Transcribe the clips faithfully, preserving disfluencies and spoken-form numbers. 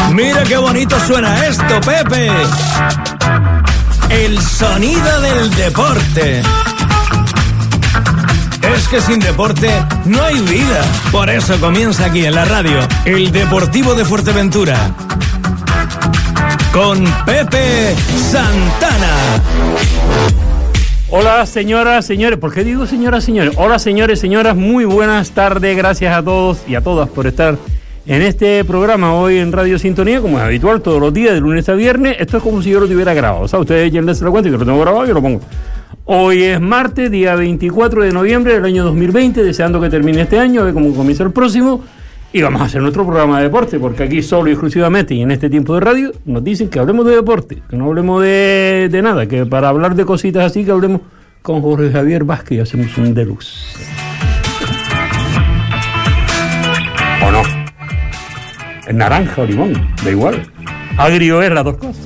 Mira qué bonito suena esto, Pepe. El sonido del deporte. Es que sin deporte no hay vida. Por eso comienza aquí en la radio el Deportivo de Fuerteventura con Pepe Santana. Hola señoras, señores, ¿por qué digo señoras, señores? Hola señores, señoras, muy buenas tardes, gracias a todos y a todas por estar en este programa hoy en Radio Sintonía, como es habitual, todos los días, de lunes a viernes. Esto es como si yo lo tuviera grabado, o sea, ustedes ya les la cuenta y que lo tengo grabado, yo lo pongo. Hoy es martes, día veinticuatro de noviembre del año dos mil veinte, deseando que termine este año, a ver cómo comienza el próximo, y vamos a hacer nuestro programa de deporte, porque aquí solo y exclusivamente, y en este tiempo de radio, nos dicen que hablemos de deporte, que no hablemos de, de nada, que para hablar de cositas así, que hablemos con Jorge Javier Vázquez y hacemos un deluxe. ¿O no? Es naranja o limón, da igual. Agrio es las dos cosas.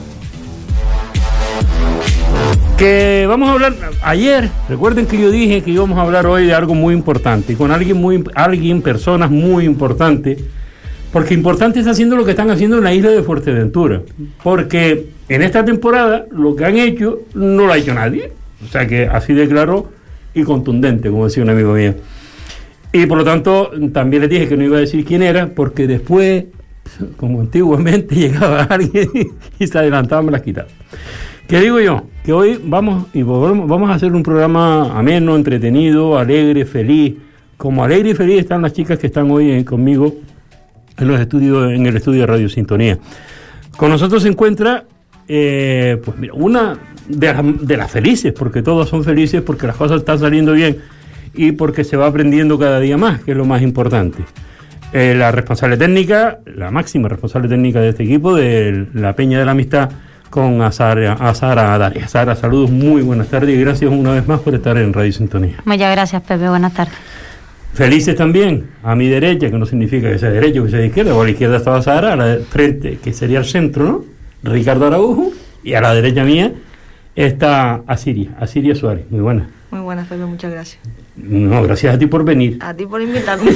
Que vamos a hablar, ayer, recuerden que yo dije que íbamos a hablar hoy de algo muy importante, con alguien, muy, alguien, personas muy importantes, porque importante está haciendo lo que están haciendo en la isla de Fuerteventura, porque en esta temporada lo que han hecho no lo ha hecho nadie, o sea que así de claro y contundente, como decía un amigo mío. Y por lo tanto, también les dije que no iba a decir quién era, porque después, como antiguamente, llegaba alguien y se adelantaba, me las quitaba. ¿Qué digo yo? Que hoy vamos y volvemos, vamos a hacer un programa ameno, entretenido, alegre, feliz. Como alegre y feliz están las chicas que están hoy eh, conmigo en los estudios, en el estudio de Radio Sintonía. Con nosotros se encuentra, eh, pues mira, una de las, de las felices, porque todas son felices, porque las cosas están saliendo bien y porque se va aprendiendo cada día más, que es lo más importante. Eh, la responsable técnica, la máxima responsable técnica de este equipo, de la Peña de la Amistad, con a Sara, a Sara Daria. Sara, saludos, muy buenas tardes y gracias una vez más por estar en Radio Sintonía. Muchas gracias, Pepe, buenas tardes. Felices también, a mi derecha, que no significa que sea derecha o que sea de izquierda, o a la izquierda estaba Sara, a la frente, que sería el centro, ¿no? Ricardo Araujo, y a la derecha mía está Asiria, Asiria Suárez, muy buena. Muy buenas, Pepe, muchas gracias. No, gracias a ti por venir. A ti por invitarme.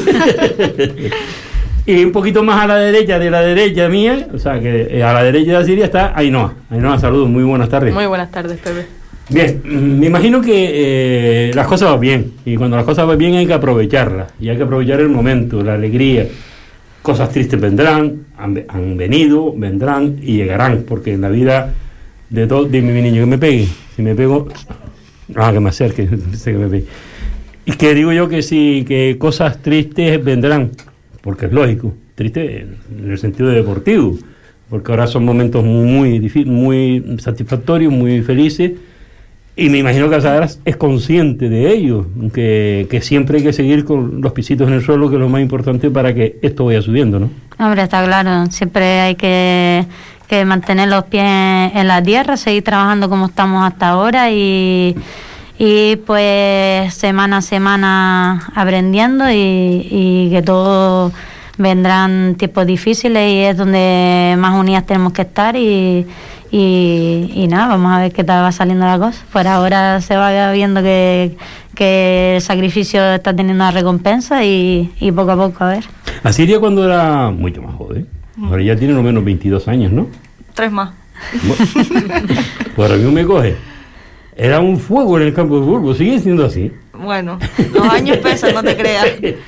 Y un poquito más a la derecha de la derecha mía, o sea que a la derecha de Asiria está Ainhoa. Ainhoa, saludos, muy buenas tardes. Muy buenas tardes, Pepe. Bien, me imagino que eh, las cosas van bien, y cuando las cosas van bien hay que aprovecharlas, y hay que aprovechar el momento, la alegría. Cosas tristes vendrán, han, han venido, vendrán y llegarán, porque en la vida de todo, dime mi niño que me pegue, si me pego, ah, que me acerque, sé que me pegue. Y que digo yo que sí, que cosas tristes vendrán, porque es lógico, triste en el sentido deportivo, porque ahora son momentos muy difíciles, muy satisfactorios, muy felices, y me imagino que Sara es consciente de ello, que, que siempre hay que seguir con los pisitos en el suelo, que es lo más importante para que esto vaya subiendo, ¿no? Hombre, está claro, siempre hay que, que mantener los pies en la tierra, seguir trabajando como estamos hasta ahora y... y pues semana a semana aprendiendo y, y que todos vendrán tiempos difíciles y es donde más unidas tenemos que estar y, y, y nada, vamos a ver qué tal va saliendo la cosa. Por ahora se va viendo que, que el sacrificio está teniendo una recompensa y, y poco a poco a ver. Asiria cuando era mucho más joven, ahora ya tiene lo menos veintidós años, ¿no? Tres más. Bueno, pues ahora mismo me coge. Era un fuego en el campo de fútbol, sigue siendo así. Bueno, los años pesan, no te creas.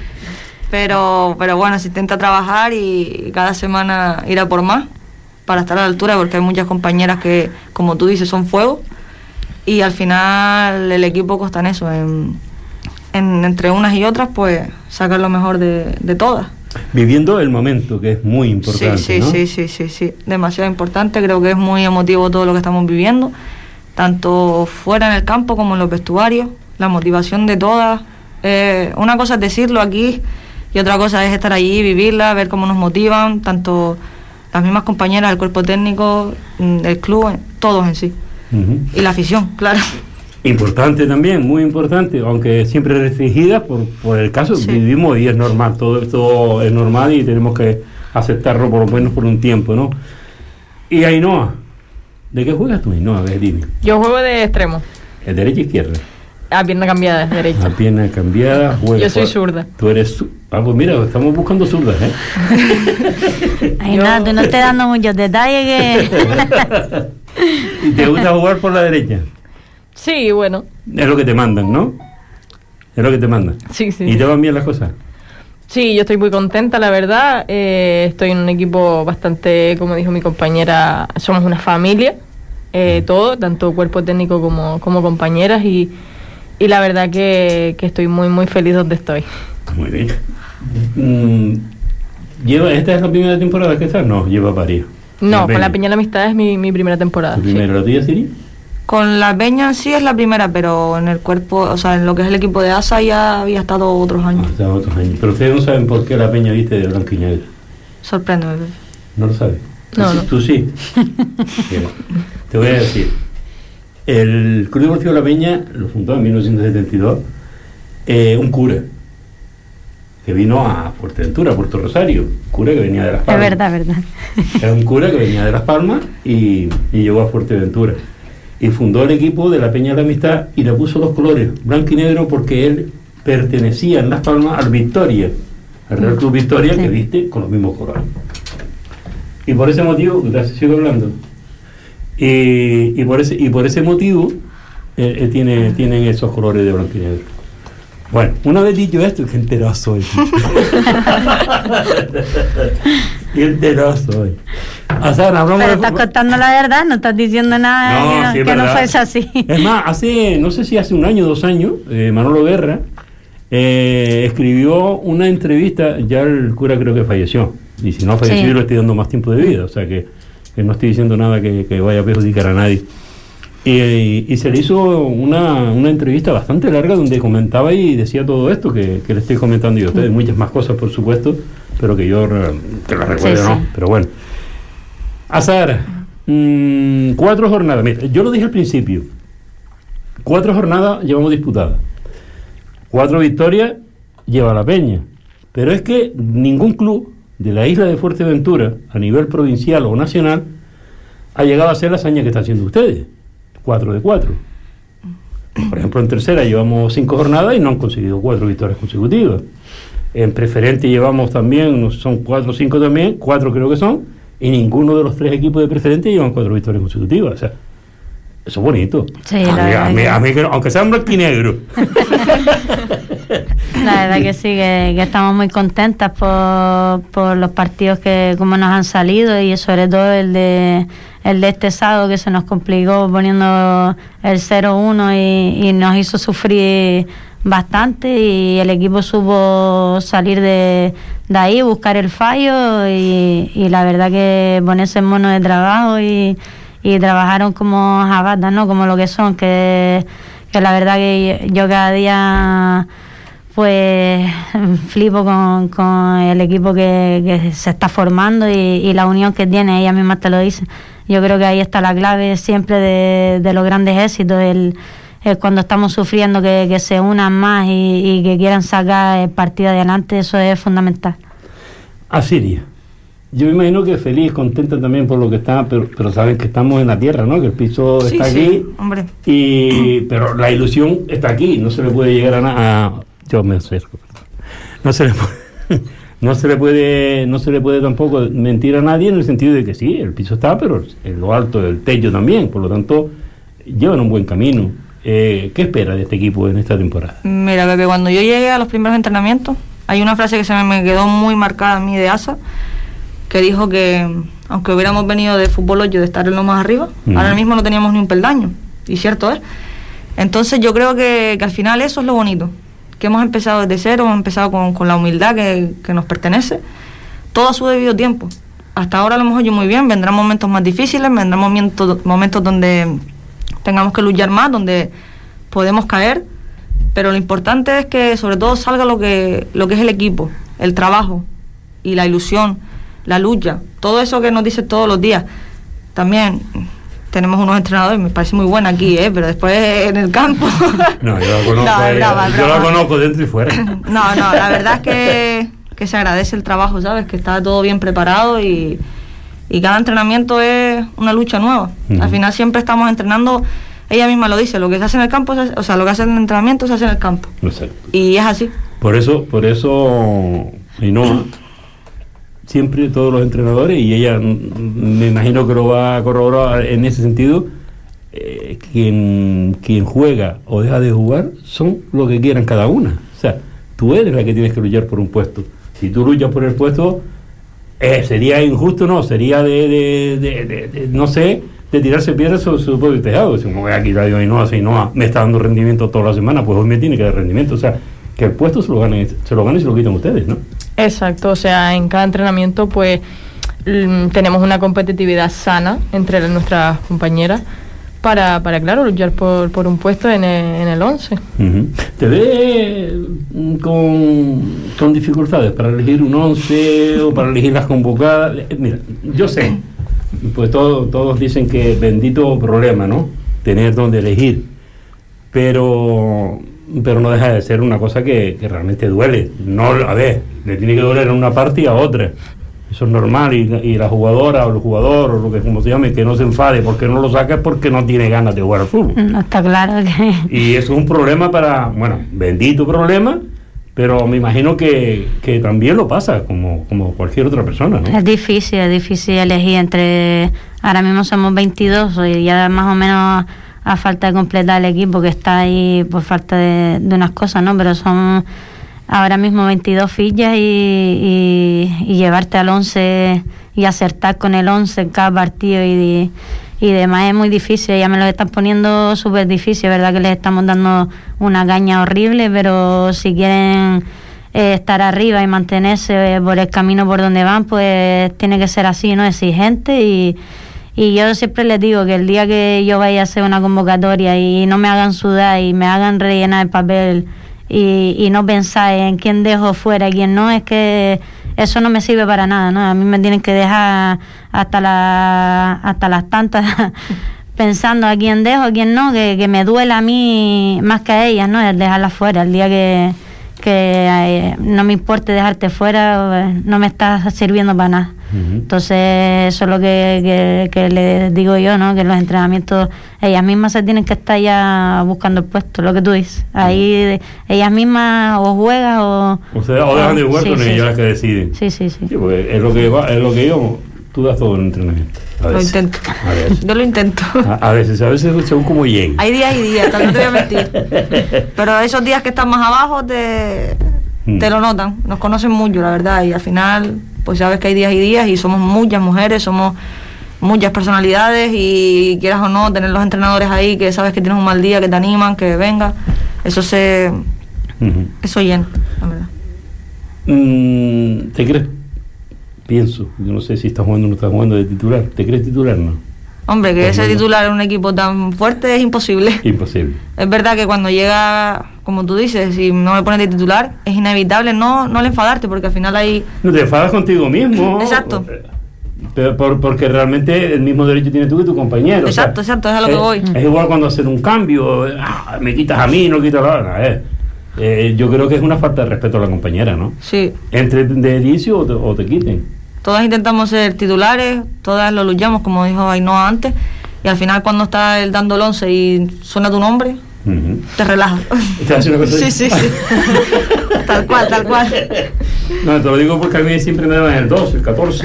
Pero, pero bueno, se intenta trabajar y cada semana ir a por más para estar a la altura, porque hay muchas compañeras que, como tú dices, son fuego. Y al final el equipo consta en eso, en, en, entre unas y otras, pues sacar lo mejor de, de todas. Viviendo el momento, que es muy importante, sí, sí, ¿no? Sí, sí, sí, sí, demasiado importante. Creo que es muy emotivo todo lo que estamos viviendo, tanto fuera en el campo como en los vestuarios, la motivación de todas. Eh, una cosa es decirlo aquí y otra cosa es estar allí, vivirla, ver cómo nos motivan, tanto las mismas compañeras, el cuerpo técnico, el club, todos en sí. Uh-huh. Y la afición, claro. Importante también, muy importante, aunque siempre restringida por, por el caso, sí. Vivimos y es normal, todo esto es normal y tenemos que aceptarlo por lo menos por un tiempo, ¿no? Y Ainhoa, ¿de qué juegas tú, Ainhoa? A ver, dime. Yo juego de extremo. ¿Es derecha e izquierda? A pierna cambiada, es derecha. A pierna cambiada, juega. Yo soy zurda. Tú eres zurda. Ah, pues mira, estamos buscando zurdas, ¿eh? Ay, Yo... nada, tú no estés dando muchos detalles que... ¿Y te gusta jugar por la derecha? Sí, bueno. Es lo que te mandan, ¿no? Es lo que te mandan. Sí, sí. ¿Y te van bien las cosas? Sí, yo estoy muy contenta, la verdad. Eh, estoy en un equipo bastante, como dijo mi compañera, somos una familia, eh, todo, tanto cuerpo técnico como, como compañeras, y, y la verdad que, que estoy muy, muy feliz donde estoy. Muy bien. Mm, ¿lleva, ¿Esta es la primera temporada que estás? No, lleva varias. No, con la Peña de la Amistad es mi, mi primera temporada. ¿Tu primera, sí. ¿La tuya, Siri? Con la Peña en sí es la primera, pero en el cuerpo, o sea, en lo que es el equipo de A S A ya había estado otros años. Ah, estado otros años. Pero ustedes no saben por qué la Peña viste de blanco y negro. Sorprende, bebé. ¿No lo sabes? No, no. ¿Tú sí? Bien. Te voy a decir. El Club Deportivo La Peña lo fundó en mil novecientos setenta y dos eh, un cura que vino a Fuerteventura, a Puerto Rosario, cura que venía de Las Palmas. Es verdad, es verdad. Era un cura que venía de Las Palmas y, y llegó a Fuerteventura. Y fundó el equipo de la Peña de la Amistad y le puso los colores, blanco y negro, porque él pertenecía en Las Palmas al Victoria, al Real Club Victoria, sí, que viste con los mismos colores. Y por ese motivo, gracias, sigo hablando, y, y, por, ese, y por ese motivo eh, eh, tiene, tienen esos colores de blanco y negro. Bueno, una vez dicho esto, qué entero soy. Qué entero soy. O sea, no, pero estás de... contando la verdad, no estás diciendo nada no, que, no, sí, que no fuese así. Es más, hace, no sé si hace un año o dos años, eh, Manolo Guerra eh, escribió una entrevista, ya el cura creo que falleció, y si no ha fallecido sí, le estoy dando más tiempo de vida, o sea que, que no estoy diciendo nada que, que vaya a perjudicar a nadie. Y, y, y se le hizo una, una entrevista bastante larga donde comentaba y decía todo esto que, que le estoy comentando yo a ustedes, muchas más cosas por supuesto, pero que yo que las recuerde, sí, no, sí. Pero bueno. Azahara, mmm, cuatro jornadas, mira, yo lo dije al principio, cuatro jornadas llevamos disputadas, cuatro victorias lleva la Peña, pero es que ningún club de la isla de Fuerteventura, a nivel provincial o nacional, ha llegado a hacer la hazaña que están haciendo ustedes. Cuatro de cuatro. Por ejemplo, en tercera llevamos cinco jornadas y no han conseguido cuatro victorias consecutivas. En preferente llevamos también, son cuatro o cinco también, cuatro creo que son, y ninguno de los tres equipos de preferente llevan cuatro victorias consecutivas. O sea, eso es bonito. Sí, a, mí, a, mí, a mí, aunque sea en blanco y negro. La verdad que sí, que, que estamos muy contentas por, por los partidos que como nos han salido, y sobre todo el de el de este sábado, que se nos complicó poniendo el cero uno y, y nos hizo sufrir bastante, y el equipo supo salir de, de ahí, buscar el fallo, y, y la verdad que ponerse en mono de trabajo y, y trabajaron como jabatas, ¿no? Como lo que son, que, que la verdad que yo cada día pues flipo con, con el equipo que, que se está formando y, y la unión que tiene, ella misma te lo dice. Yo creo que ahí está la clave siempre de, de los grandes éxitos, el, el cuando estamos sufriendo que, que se unan más y, y que quieran sacar el partido adelante, eso es fundamental. Asiria, yo me imagino que feliz, contenta también por lo que está, pero, pero saben que estamos en la tierra, ¿no? Que el piso sí, está sí, aquí, hombre. Y, pero la ilusión está aquí, no se le puede llegar a nada. Yo me acerco, no se le puede, no se le puede, no se le puede tampoco mentir a nadie en el sentido de que sí, el piso está, pero en lo alto del techo también, por lo tanto llevan un buen camino. Eh, ¿Qué espera de este equipo en esta temporada? Mira, Pepe, cuando yo llegué a los primeros entrenamientos, hay una frase que se me quedó muy marcada a mí de A S A, que dijo que aunque hubiéramos venido de fútbol ocho, de estar en lo más arriba, mm. ahora mismo no teníamos ni un peldaño, y cierto es. Entonces yo creo que, que al final eso es lo bonito, que hemos empezado desde cero, hemos empezado con, con la humildad que, que nos pertenece, todo a su debido tiempo. Hasta ahora lo hemos hecho muy bien, vendrán momentos más difíciles, vendrán momentos, momentos donde tengamos que luchar más, donde podemos caer, pero lo importante es que sobre todo salga lo que, lo que es el equipo, el trabajo y la ilusión, la lucha, todo eso que nos dice todos los días. También tenemos unos entrenadores, me parece muy buena aquí, ¿eh? Pero después en el campo... No, yo la conozco, no, brava, yo brava. la conozco dentro y fuera. No, no, la verdad es que, que se agradece el trabajo, ¿sabes? Que está todo bien preparado y, y cada entrenamiento es una lucha nueva. Uh-huh. Al final siempre estamos entrenando ella misma lo dice, lo que se hace en el campo, se hace, o sea, lo que hace en el entrenamiento se hace en el campo. Exacto. Y es así. Por eso, por eso, Ainhoa, siempre todos los entrenadores, y ella me imagino que lo va a corroborar en ese sentido, eh, quien, quien juega o deja de jugar son los que quieran cada una. O sea, tú eres la que tienes que luchar por un puesto. Si tú luchas por el puesto, eh, sería injusto, no, sería de, de, de, de, de no sé, de tirarse piedras sobre su propio tejado. Si me voy a quitar yo Ainhoa, si Ainhoa me está dando rendimiento toda la semana, pues hoy me tiene que dar rendimiento. O sea, que el puesto se lo ganen, se lo ganen y se lo quitan ustedes, ¿no? Exacto, o sea, en cada entrenamiento pues mm, tenemos una competitividad sana entre nuestras compañeras para, para claro, luchar por, por un puesto en el, en el once. Uh-huh. ¿Te ves con, con dificultades para elegir un once o para elegir las convocadas? Mira, yo sé, pues todo, todos dicen que bendito problema, ¿no? Tener donde elegir, pero... pero no deja de ser una cosa que, que realmente duele. No, a ver, le tiene que doler a una parte y a otra. Eso es normal, y, y la jugadora o el jugador, o lo que como se llame, que no se enfade porque no lo saca, es porque no tiene ganas de jugar al fútbol. No, está claro que... Y eso es un problema para, bueno, bendito problema, pero me imagino que, que también lo pasa como, como cualquier otra persona, ¿no? Es difícil, es difícil elegir entre... Ahora mismo somos veintidós y ya más o menos... a falta de completar el equipo que está ahí por falta de, de unas cosas, ¿no? Pero son ahora mismo veintidós fichas y, y, y llevarte al once y acertar con el once en cada partido y, y demás es muy difícil. Ya me lo están poniendo súper difícil, ¿verdad? Que les estamos dando una caña horrible, pero si quieren eh, estar arriba y mantenerse por el camino por donde van, pues tiene que ser así, ¿no? Exigente y Y yo siempre les digo que el día que yo vaya a hacer una convocatoria y no me hagan sudar y me hagan rellenar el papel y, y no pensar en quién dejo fuera y quién no, es que eso no me sirve para nada, ¿no? A mí me tienen que dejar hasta la, hasta las tantas pensando a quién dejo, a quién no, que, que me duela a mí más que a ellas, ¿no? El dejarlas fuera. El día que, que eh, no me importe dejarte fuera, no me está sirviendo para nada. Uh-huh. Entonces eso es lo que, que, que les digo yo, ¿no? Que en los entrenamientos ellas mismas se tienen que estar ya buscando el puesto, lo que tú dices. Ahí uh-huh. ellas mismas o juegan o... O sea, o dejan de jugar, sí, con sí, ellas las que deciden. Sí, sí, sí. Sí, porque es lo que va, es lo que yo... Tú das todo en el entrenamiento. Lo intento. A veces. Yo lo intento. A, a veces, a veces según como llegue. Hay días y días, no te voy a mentir. Pero esos días que están más abajo te, mm. te lo notan. Nos conocen mucho, la verdad. Y al final, pues sabes que hay días y días y somos muchas mujeres, somos muchas personalidades y quieras o no, tener los entrenadores ahí que sabes que tienes un mal día, que te animan, que venga. Eso se... Uh-huh. Eso llena, la verdad. Mm, ¿Te crees? Pienso, yo no sé si estás jugando o no estás jugando de titular. ¿Te crees titular, no? Hombre, que ese titular en un equipo tan fuerte es imposible. Imposible. Es verdad que cuando llega, como tú dices, si no me pones de titular, es inevitable no no le enfadarte, porque al final hay... No te enfadas contigo mismo. Exacto. Pero por, porque realmente el mismo derecho tienes tú que tu compañero. Exacto, o sea, exacto, es a lo es, que voy. Es igual cuando hacen un cambio, ah, me quitas a mí, no quitas a la otra. Eh. Eh, yo creo que es una falta de respeto a la compañera, ¿no? Sí. Entre de inicio o te, o te quiten. Todas intentamos ser titulares, todas lo luchamos, como dijo Ainhoa antes, y al final cuando está él dando el once y suena tu nombre, uh-huh. te relajas. ¿Te hace una cosa sí, sí, sí. Tal cual, tal cual. No, te lo digo porque a mí siempre me dan el doce, el catorce.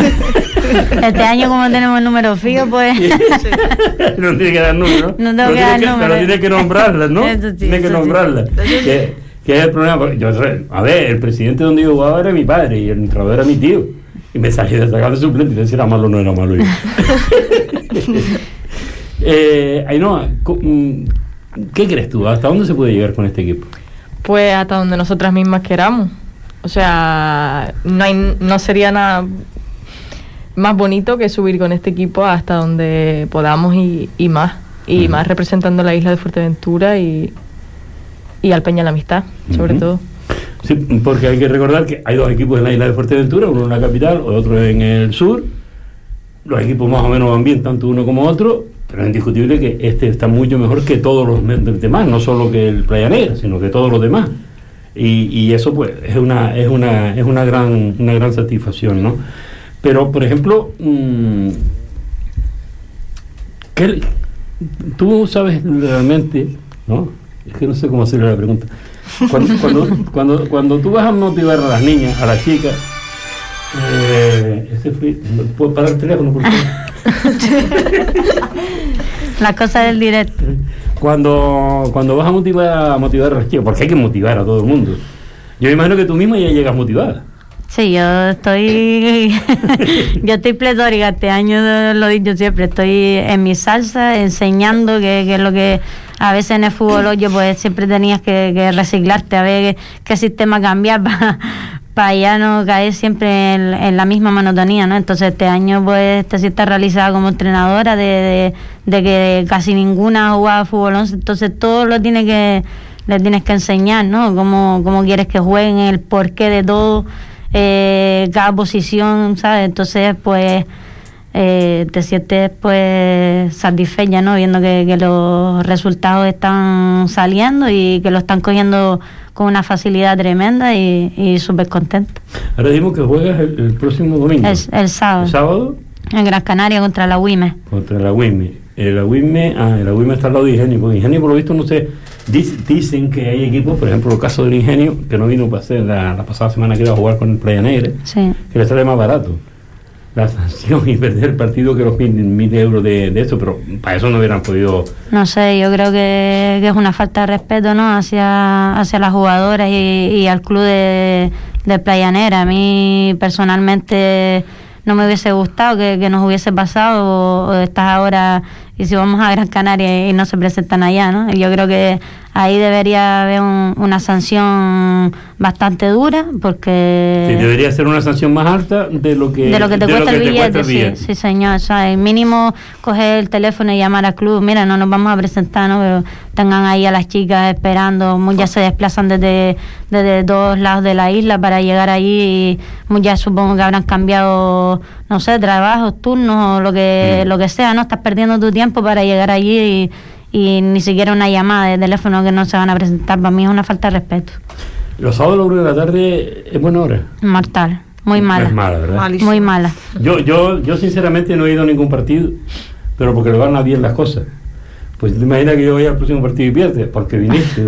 Este año como tenemos el número fijo, pues... Sí. No tiene que dar número, ¿no? No tengo que dar número. Pero tiene que nombrarlas, ¿no? Sí, tiene que sí. nombrarlas. Que, que es el problema. Yo, a ver, el presidente donde yo jugaba era mi padre y el entrenador era mi tío. Y me salí de sacar de suplente y decir era malo o no era malo yo. eh, Ainhoa, ¿qué crees tú? ¿Hasta dónde se puede llegar con este equipo? Pues hasta donde nosotras mismas queramos. O sea, no hay, no sería nada más bonito que subir con este equipo hasta donde podamos y, y más. Y uh-huh. más representando la isla de Fuerteventura y, y al Peña la Amistad, sobre uh-huh. todo. Sí, porque hay que recordar que hay dos equipos en la isla de Fuerteventura, uno en la capital, otro en el sur. Los equipos más o menos van bien, tanto uno como otro, pero es indiscutible que este está mucho mejor que todos los demás, no solo que el Playa Negra, sino que todos los demás. Y, y eso pues es una es una es una gran una gran satisfacción, ¿no? Pero por ejemplo, mmm, ¿qué, tú sabes realmente, ¿no? Es que no sé cómo hacerle la pregunta. Cuando, cuando, cuando, cuando tú vas a motivar a las niñas, a las chicas, eh, ese fue, ¿puedo parar el teléfono, por favor? La cosa del directo. Cuando, cuando vas a motivar, a motivar a las chicas, porque hay que motivar a todo el mundo. Yo me imagino que tú misma ya llegas motivada. Sí, yo estoy yo estoy pletórica este año, lo he dicho siempre, estoy en mi salsa enseñando que, que es lo que a veces en el fútbol oye, pues siempre tenías que, que reciclarte a ver qué, qué sistema cambiar para pa ya no caer siempre en, en la misma monotonía, ¿no? Entonces este año pues te sientes realizada como entrenadora de, de, de que casi ninguna jugaba fútbol once, entonces todo lo tiene que le tienes que enseñar, ¿no? Cómo, cómo quieres que jueguen, el porqué de todo. Eh, cada posición, ¿sabes? Entonces, pues, eh, te sientes, pues, satisfecha, ¿no? Viendo que, que los resultados están saliendo y que lo están cogiendo con una facilidad tremenda y, y súper contenta. Ahora dimos que juegas el, el próximo domingo. El, el sábado. ¿El sábado? En Gran Canaria contra la Wime. Contra la Wime. Eh, la Wime, ah, la Wime está al lado de Ingenio. Porque Ingenio, por lo visto, no sé. Dicen que hay equipos, por ejemplo, el caso del Ingenio, que no vino para hacer la, la pasada semana que iba a jugar con el Playa Negra, sí, que le sale más barato la sanción y perder el partido que los mil, mil euros de, de eso, pero para eso no hubieran podido. No sé, yo creo que, que es una falta de respeto, ¿no? Hacia, hacia las jugadoras y, y al club de, de Playa Negra. A mí personalmente no me hubiese gustado que, que nos hubiese pasado o, o estás ahora y si vamos a Gran Canaria y no se presentan allá, ¿no? Yo creo que ahí debería haber un, una sanción bastante dura porque sí, debería ser una sanción más alta de lo que de lo que te, de cuesta, lo el que billete, te cuesta el billete. Sí, sí señor, o sea, el mínimo coger el teléfono y llamar al club, mira, no nos vamos a presentar, ¿no? Pero tengan ahí a las chicas esperando, muchas se desplazan desde, desde dos lados de la isla para llegar allí y muchas supongo que habrán cambiado, no sé, trabajos, turnos o lo que, mm. lo que sea, ¿no? Estás perdiendo tu tiempo para llegar allí y, y ni siquiera una llamada de teléfono que no se van a presentar. Para mí es una falta de respeto. Los sábados a la una de la tarde es buena hora. Mortal, muy mala. Es mala, ¿verdad? Malísimo. Muy mala. Yo, yo, yo sinceramente no he ido a ningún partido, pero porque le van a bien las cosas. Pues te imaginas que yo voy al próximo partido y pierdes, porque viniste.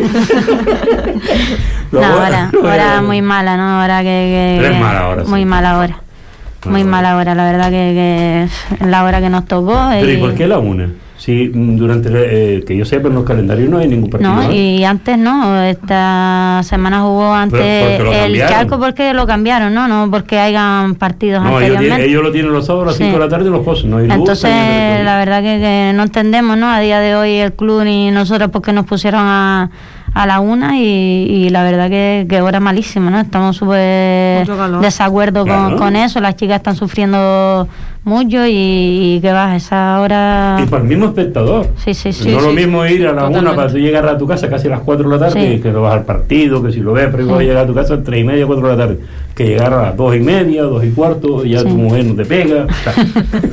no, ahora, ahora muy mala, ¿no? Ahora que, que, es mala hora. Muy sí. mala hora. Muy ah, mala hora, la verdad que, que la hora que nos tocó. Pero y, ¿y por qué la una? Si durante, eh, que yo sepa, en los calendarios no hay ningún partido. No, y antes no, esta semana jugó antes el Chalco porque lo cambiaron, ¿no? No porque hayan partidos no, anteriormente. Ellos, ellos lo tienen los sábados a las sí. cinco de la tarde y los pozos, no hay luz. Entonces, la verdad que, que no entendemos, ¿no? A día de hoy el club ni nosotros porque nos pusieron a... a la una y, y la verdad que, que hora malísima, ¿no? Estamos súper desacuerdo con, claro. con eso, las chicas están sufriendo mucho y, y que va, esa hora... Y para el mismo espectador. Sí, sí, sí. No sí, lo mismo ir a la totalmente. Una para tú llegar a tu casa casi a las cuatro de la tarde, sí. que lo vas al partido, que si lo ves, pero sí. vas a llegar a tu casa a tres y media, cuatro de la tarde, que llegar a las dos y media, dos y cuarto, y ya sí. tu mujer no te pega. O sea,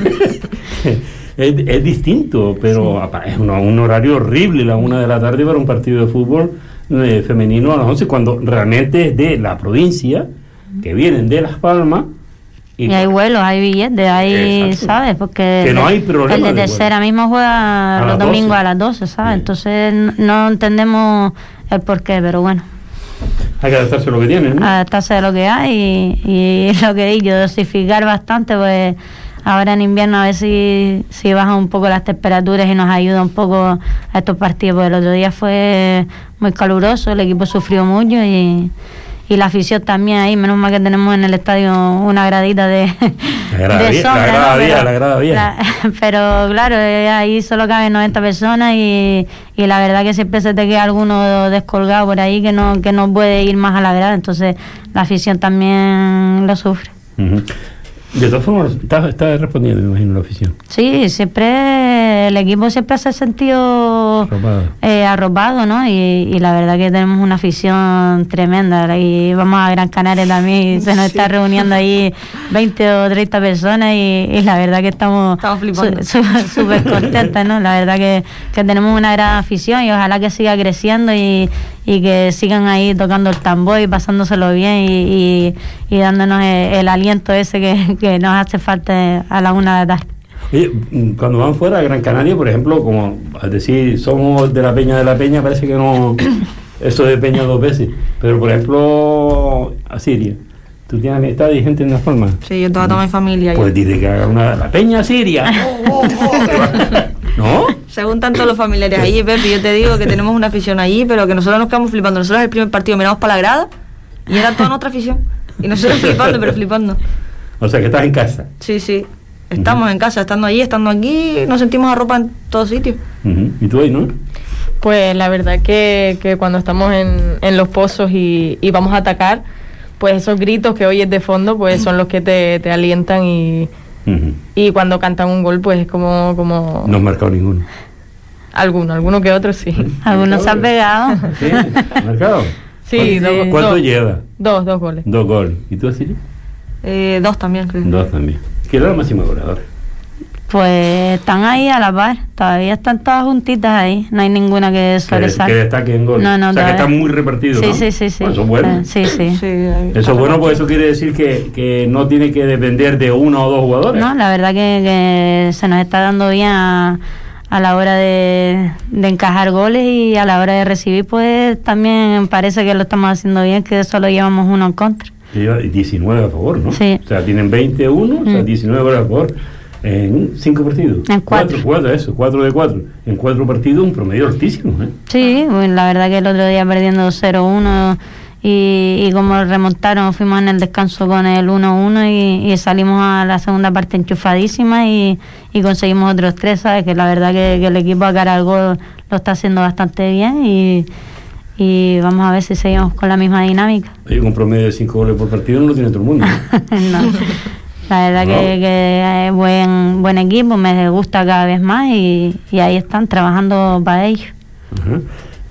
Es, es distinto, pero sí. es un, un horario horrible, la una de la tarde para un partido de fútbol eh, femenino a las once, cuando realmente es de la provincia, que vienen de Las Palmas. Y, y hay vuelos, hay billetes, hay, exacto. ¿sabes? Porque que no hay problema el de tercera de mismo juega los domingos a las doce, ¿sabes? Sí. Entonces no entendemos el porqué, pero bueno. Hay que adaptarse a lo que tienen, ¿no? Adaptarse a lo que hay y, y lo que he dicho, dosificar bastante, pues... Ahora en invierno a ver si, si bajan un poco las temperaturas y nos ayuda un poco a estos partidos, porque el otro día fue muy caluroso, el equipo sufrió mucho y, y la afición también ahí, menos mal que tenemos en el estadio una gradita de, la grada de sombra, la grada, ¿no? Vía, pero, la grada vía. La, pero claro, ahí solo caben noventa personas y, y la verdad que siempre se te queda alguno descolgado por ahí que no, que no puede ir más a la grada, entonces la afición también lo sufre. Uh-huh. De todas formas, está, está respondiendo, me imagino, la afición. Sí, siempre, el equipo siempre se ha sentido arropado, eh, arropado ¿no? Y, y la verdad que tenemos una afición tremenda. Y vamos a Gran Canaria también, y se nos sí. está reuniendo ahí veinte o treinta personas y, y la verdad que estamos súper su, su, contentas, ¿no? La verdad que, que tenemos una gran afición y ojalá que siga creciendo y, y que sigan ahí tocando el tambor y pasándoselo bien y, y, y dándonos el, el aliento ese que, que nos hace falta a la una de la tarde. Oye, cuando van fuera a Gran Canaria, por ejemplo, como al decir, somos de la Peña de la Peña, parece que no, eso de Peña dos veces, pero por ejemplo, a Siria, ¿tú tienes amistad y gente en Las Palmas? Sí, yo toda, toda mi familia. Pues dile que haga una, la Peña Siria. Oh, oh, oh. ¿No? Se juntan todos los familiares allí, Pepe, yo te digo que tenemos una afición allí, pero que nosotros nos quedamos flipando. Nosotros el primer partido miramos para la grada y era toda nuestra afición. Y nosotros flipando, pero flipando. O sea que estás en casa. Sí, sí. Estamos uh-huh. en casa, estando allí, estando aquí, nos sentimos arropa en todos sitios. Uh-huh. ¿Y tú ahí, no? Pues la verdad que, que cuando estamos en, en los pozos y, y vamos a atacar, pues esos gritos que oyes de fondo, pues son los que te, te alientan y, uh-huh. y cuando cantan un gol, pues es como, como... No has marcado ninguno. Alguno, alguno que otro sí. Algunos se han pegado. ¿Sí? ¿Has marcado? Sí, ¿Cuánto, dos, ¿cuánto dos, lleva? Dos, dos goles. Dos goles. ¿Y tú, Asiria? Eh, dos también, creo. Dos también. ¿Quién es la máxima goleadora? Pues están ahí a la par, todavía están todas juntitas ahí, no hay ninguna que sobresalga. Que destaque en gol. No, no, o sea, todavía. que están muy repartidos, sí, ¿no? Sí, sí, sí. Bueno, eso es bueno. Eh, sí, sí. sí eso es bueno, pues eso quiere decir que, que no tiene que depender de uno o dos jugadores. No, la verdad que, que se nos está dando bien a, a la hora de, de encajar goles y a la hora de recibir, pues también parece que lo estamos haciendo bien, que solo llevamos uno en contra. Lleva diecinueve a favor, ¿no? Sí. O sea, tienen veinte uno, mm. o sea, diecinueve goles a favor. En cinco partidos. En cuatro. Cuatro, cuatro, eso, cuatro de cuatro. En cuatro partidos, un promedio altísimo, ¿eh? Sí, bueno, la verdad que el otro día perdiendo cero uno y, y como remontaron, fuimos en el descanso con el uno uno y, y salimos a la segunda parte enchufadísima y, y conseguimos otros tres, ¿sabes? Que la verdad que, que el equipo a cara al gol lo está haciendo bastante bien y, y vamos a ver si seguimos con la misma dinámica. Oye, con un promedio de cinco goles por partido no lo tiene todo el mundo, ¿no? No. La verdad no. que, que es buen, buen equipo, me gusta cada vez más y, y ahí están trabajando para ello. Ajá.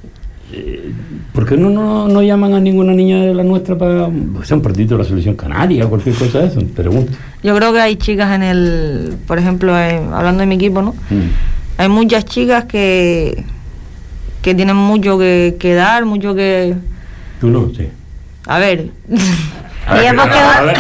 Eh, ¿Por qué no, no, no llaman a ninguna niña de la nuestra para sea un partido de la selección canaria o cualquier cosa de eso? Pregunto. Yo creo que hay chicas en el, por ejemplo, eh, hablando de mi equipo, ¿no? Mm. Hay muchas chicas que, que tienen mucho que, que dar, mucho que... Tú no, sí. A ver... Ella porque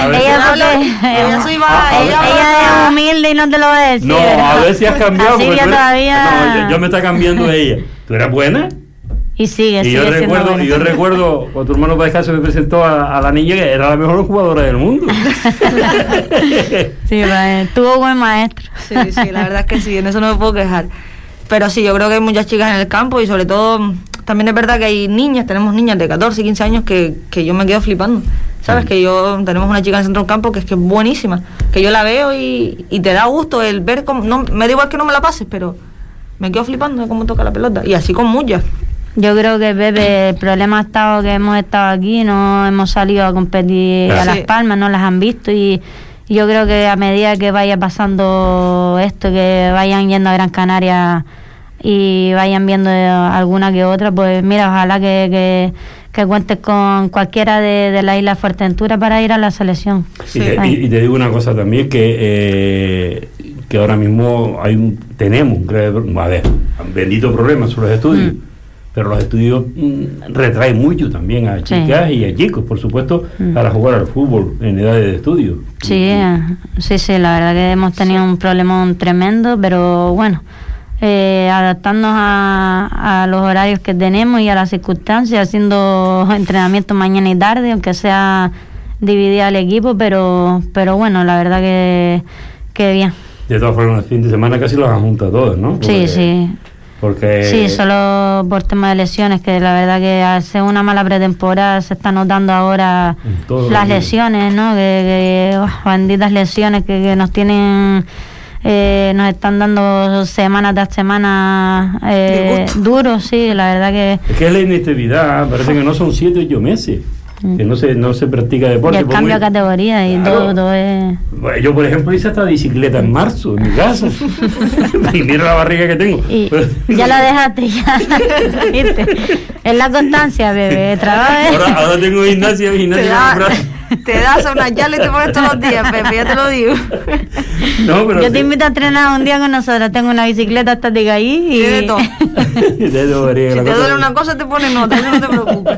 ella soy ella es humilde y no te lo va a decir. No, a ver si has cambiado. Así ya todavía... No, yo, yo me está cambiando ella. ¿Tú eras buena? Y sigue, y sigue yo siendo recuerdo, buena. y yo recuerdo cuando tu hermano Padesca se me presentó a, a la niña que era la mejor jugadora del mundo. Sí, tuvo buen maestro. Sí, sí, la verdad es que sí, en eso no me puedo quejar. Pero sí, yo creo que hay muchas chicas en el campo y sobre todo también es verdad que hay niñas, tenemos niñas de catorce, quince años que, que yo me quedo flipando. ¿Sabes? Que yo, tenemos una chica en el centro del campo que es que es buenísima, que yo la veo y, y te da gusto el ver cómo, no, me da igual que no me la pases, pero me quedo flipando de cómo toca la pelota, y así con muchas. Yo creo que, Pepe, el problema ha estado que hemos estado aquí, no hemos salido a competir a Las Palmas, no las han visto, y yo creo que a medida que vaya pasando esto, que vayan yendo a Gran Canaria y vayan viendo alguna que otra, pues mira, ojalá que... que que cuentes con cualquiera de, de la isla Fuerteventura para ir a la selección. Sí. Y, te, y, y te digo una cosa también, que eh, que ahora mismo hay un, tenemos un grave, a ver, bendito problema sobre los estudios, mm. pero los estudios mm, retraen mucho también a chicas sí. y a chicos, por supuesto, mm. para jugar al fútbol en edades de estudio. Sí, y, sí, sí, la verdad que hemos tenido sí. un problemón tremendo, pero bueno, Eh, adaptándonos a, a los horarios que tenemos y a las circunstancias, haciendo entrenamiento mañana y tarde, aunque sea dividida el equipo, pero pero bueno, la verdad que, que bien. De todas formas, el fin de semana casi los han juntado todos, ¿no? Sí, Porque, sí. Porque... Sí, solo por tema de lesiones, que la verdad que hace una mala pretemporada se está notando ahora las lesiones, ¿no? Que, que oh, benditas lesiones que, que nos tienen... Eh, nos están dando semana tras semana eh, duros, sí, la verdad que... Es que es la inestabilidad, parece que no son siete o ocho meses, mm. que no se no se practica deporte. Y el cambio de categoría y claro. todo, todo es... Yo, por ejemplo, hice hasta bicicleta en marzo, en mi casa, y mira la barriga que tengo. Y ya la dejaste, ya, ¿viste? Es la constancia, bebé, trabaja. Ahora, ahora tengo gimnasia, gimnasia. Te das a una yarda y te pones todos los días, Pepe, ya te lo digo. No, pero yo sí. te invito a entrenar un día con nosotros. Tengo una bicicleta estática ahí y... de todo. de todo varía, si te cosa duele una cosa, te pones nota, no te preocupes.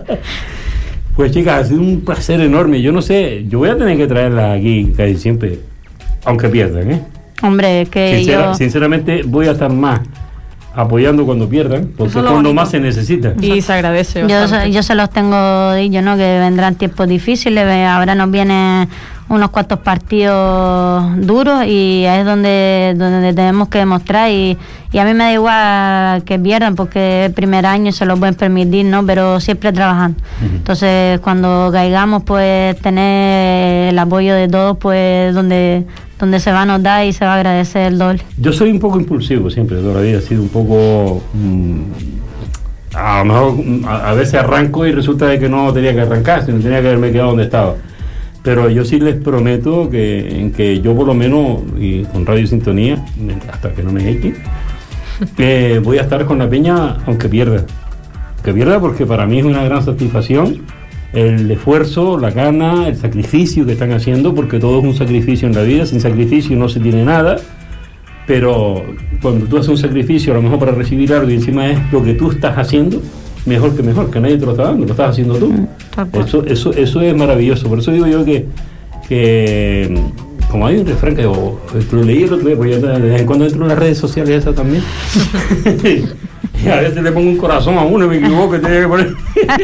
Pues chicas, ha sido un placer enorme. Yo no sé, yo voy a tener que traerla aquí casi siempre, aunque pierdan, ¿eh? Hombre, que Sincera, yo... Sinceramente voy a estar más apoyando cuando pierdan, porque Eso es es lo cuando bonito. más se necesita. Y se agradece Yo, bastante. se- yo se los tengo dicho, ¿no? Que vendrán tiempos difíciles, ve, ahora nos vienen unos cuantos partidos duros y ahí es donde, donde tenemos que demostrar y, y a mí me da igual que pierdan porque es el primer año y se lo pueden permitir, ¿no? Pero siempre trabajando. Ujú. Entonces cuando caigamos pues tener el apoyo de todos pues donde, donde se va a notar y se va a agradecer el doble. Yo soy un poco impulsivo siempre, toda la vida he sido un poco... mm, a lo mejor mm, a, a veces arranco y resulta de que no tenía que arrancar, sino tenía que haberme quedado donde estaba. Pero yo sí les prometo que, en que yo por lo menos, y con Radio Sintonía, hasta que no me echen, eh, voy a estar con la peña aunque pierda. Que pierda porque para mí es una gran satisfacción el esfuerzo, la gana, el sacrificio que están haciendo, porque todo es un sacrificio en la vida, sin sacrificio no se tiene nada, pero cuando tú haces un sacrificio a lo mejor para recibir algo y encima es lo que tú estás haciendo, mejor que mejor, que nadie te lo está dando, lo estás haciendo tú. Tal cual. Eso, eso, eso es maravilloso, por eso digo yo que, que como hay un refrán que o, lo leí el otro día, porque yo de vez en cuando entro en las redes sociales esas también, y a veces le pongo un corazón a uno y me equivoco y tenía que poner...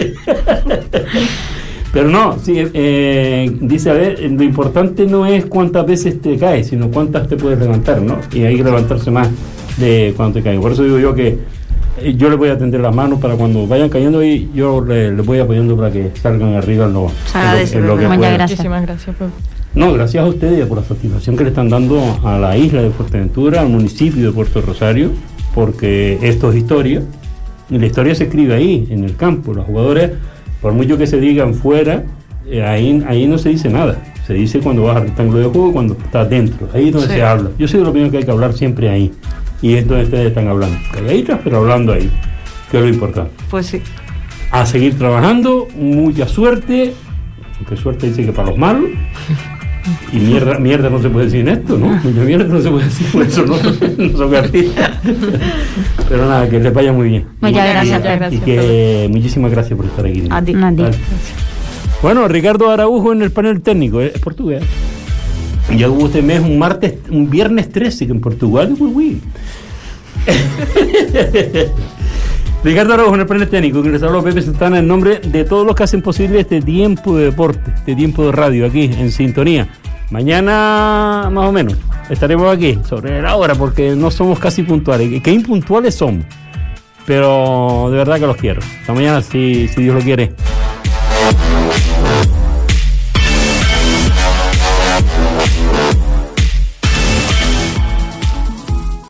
Pero no, sí, eh, dice, a ver, lo importante no es cuántas veces te caes, sino cuántas te puedes levantar, ¿no? Y hay que levantarse más de cuando te caes. Por eso digo yo que eh, yo les voy a tender las manos para cuando vayan cayendo y yo les le voy apoyando para que salgan arriba en lo, Se en lo- agradece, en lo que Muchas puedan. gracias. Muchísimas gracias, Pepe. No, gracias a ustedes por la satisfacción que le están dando a la isla de Fuerteventura, al municipio de Puerto Rosario, porque esto es historia, y la historia se escribe ahí, en el campo. Los jugadores, por mucho que se digan fuera, eh, ahí, ahí no se dice nada. Se dice cuando vas al rectángulo de juego, cuando estás dentro. Ahí es donde Sí. se habla. Yo soy de lo primero que hay que hablar siempre ahí. Y es donde ustedes están hablando. Calladitas, pero hablando ahí, que es lo importante. Pues sí. A seguir trabajando, mucha suerte, aunque suerte dice que para los malos, y mierda, mierda no se puede decir en esto, ¿no? Mucha mierda no se puede decir, por eso no, no soy artista. Pero nada, que les vaya muy bien. Muchas Y- gracias, y, Pepe. y que muchísimas gracias por estar aquí. A ti. A ti. Vale. Bueno, Ricardo Araujo en el panel técnico, es portugués. Ya hubo este mes un martes, un viernes trece, que en Portugal, uy, uy. Ricardo Araujo en el panel técnico, que les habló Pepe Santana en nombre de todos los que hacen posible este tiempo de deporte, este tiempo de radio aquí en sintonía. Mañana, más o menos, estaremos aquí sobre la hora porque no somos casi puntuales. Que impuntuales somos, pero de verdad que los quiero. Hasta mañana, si, si Dios lo quiere.